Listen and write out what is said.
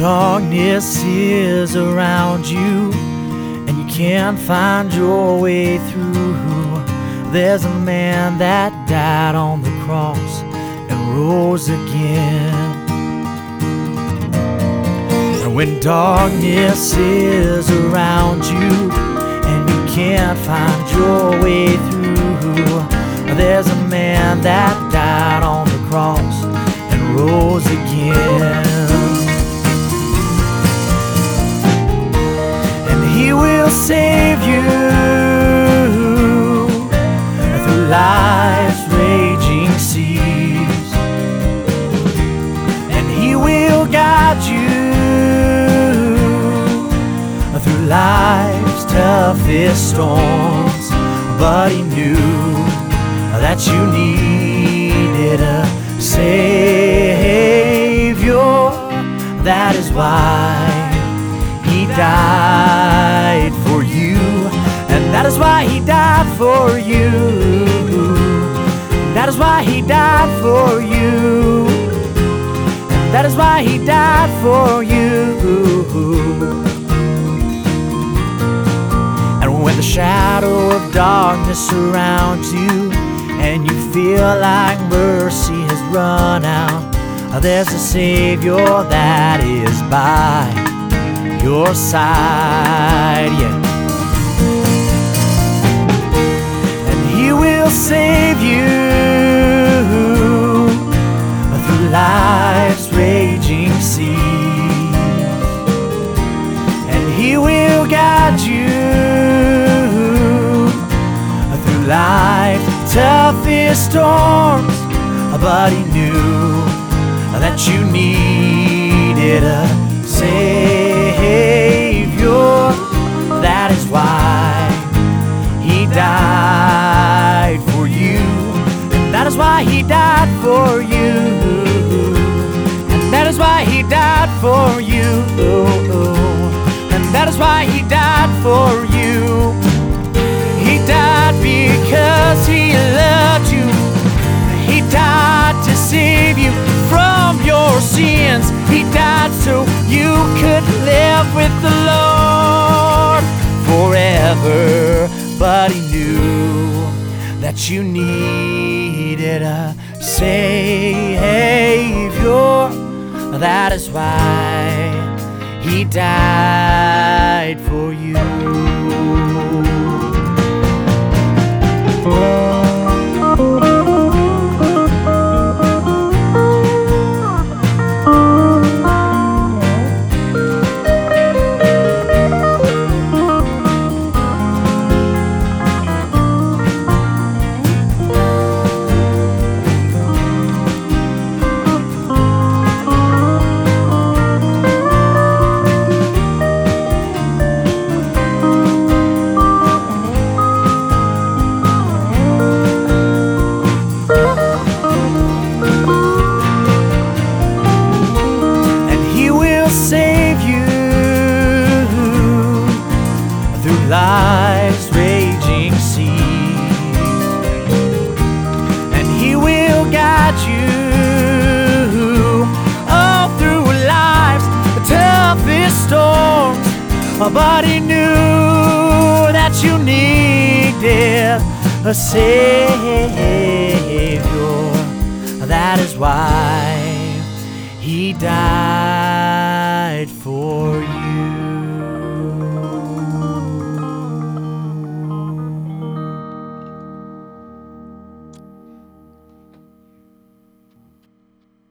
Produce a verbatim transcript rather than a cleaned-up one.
darkness is around you and you can't find your way through, there's a man that died on the cross and rose again. And when darkness is around you and you can't find your way through, there's a man that died on the cross and rose again. He will save you through life's raging seas, and He will guide you through life's toughest storms. But He knew that you needed a Savior. That is why He died for you, and that is why He died for you. That is why He died for you. And that is why He died for you. And when the shadow of darkness surrounds you and you feel like mercy has run out, there's a Savior that is by your side, yeah. And He will save you through life's raging seas, and He will guide you through life's toughest storms. But He knew that you needed a Savior. That is why He died for you, and that is why He died for you, and that is why He died for you, and that is why He died for you. He died because He loved you. He died to save you from your sins. He died so you could live with the Lord forever. But He knew that you needed a Savior. That is why He died for you. Save you through life's raging seas, and He will guide you all through life's toughest storms. But He knew that you needed a Savior. That is why He died